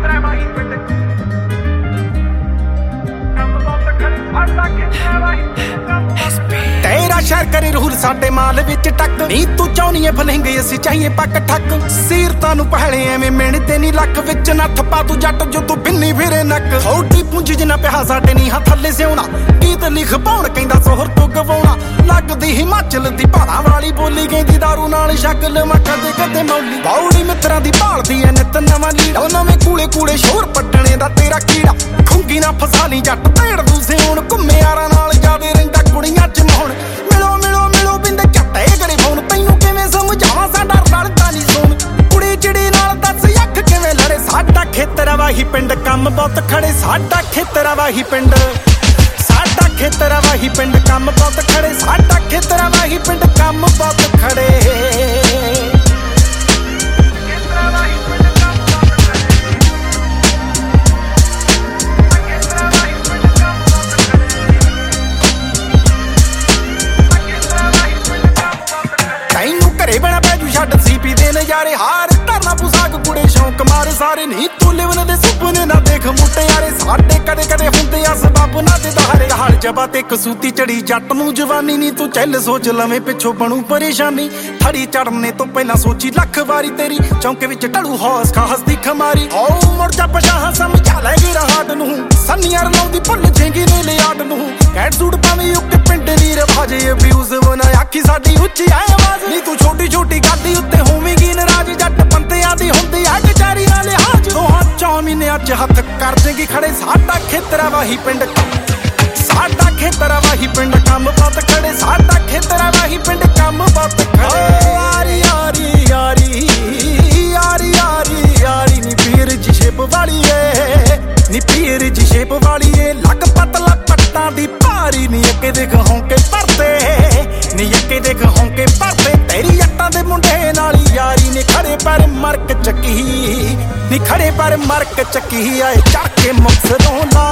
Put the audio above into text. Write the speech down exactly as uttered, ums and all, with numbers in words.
तेरा शहर करे रूल साडे माल विच टक नी तू चाहनी है फलेंगे असी चाहिए पक ठक सीरतां नूं पहले एवें मिणते नी लख विच नत्थ पा तू जट जो तू बिन्नी फिरे नक थोड़ी पूंज जिना पिहा साडे नी हां थल्ले सिउणा गीत लिख पाउण कहंदा सोहर तू गवाउणा लगदी हिमाचल दी पहाड़ां वाली बोली कहंदी दारू नाल शक्ल मक्का दे कदे मौली बौड़ी मित्रां दी भालदी ऐ नित नवां लीड़ा नवें कूले कूले शोर पट्टणे दा तेरा कीड़ा खुंगी ना फसा ली जट भेड़ दू सिउण घुम्मे यारां नाल जादे रहिंदा कुड़ियां च मोहण मिलो मिलो मिलो बिंदे झट्टे करे फोन तैनूं किवें समझावां साडा रलदा नी सोन कुड़ी चिड़ी नाल दस अख किवें लड़े साडा खेतर वाही पिंड कम बहुत खड़े साडा खेतर वाही पिंड साडा खेतर वाही पिंड कम बहुत खड़े साडा खेतर वाही पिंड कम बहुत खड़े सीपी दे नजारे हार धरना पोशाक कुड़े शौक मारे सारे नी तू लिवन दे सुपने ना देख मुट्टे यारे साडे कदे कदे हुंदे आ सबब ना दे दहारे हाल जबा ते कसूती चढ़ी जट नूं जवानी नी तू चल सोच लवें पिछों बनू परेशानी थड़ी चढ़ने तो पहला सोची लख वारी तेरी चौंके विच ढलू हौस खास दी खमारी ओ मुड़ जा पछाह समझा लैगी राहत नूं सन्नियार लाउंदी भुल जेंगी ने लियाट नूं कैट सूट पावे उक पिंड दी रवाजे अब्यूज बना आखी साडी उच्ची आवाज नी तू छोटी छोटी गादी उत्ते होवेगी नाराज जट बंदियां दी हुंदी आ कचारी नाल हाज दो चौ महीने अज हत्थ कर देगी खड़े साडा खेतर वाही पिंड साडा खेतर वाही पिंड कम बहुत खड़े साडा खेतर वाही पिंड कम बहुत खड़े यारी यारी यारी यारी यारी यारी नी पीर जी शेप वाली ए नी पीर जी शेप वाली ए लग पतला पट्टां दी भारी नी अके देख होंके भरते नी अके देख होंके भरते तेरी जट्टां दे मुंडे नाल यारी ने खड़े पर मरक चक्की नी खड़े पर मरक चक्की आए चढ़ के मुक्सरों ला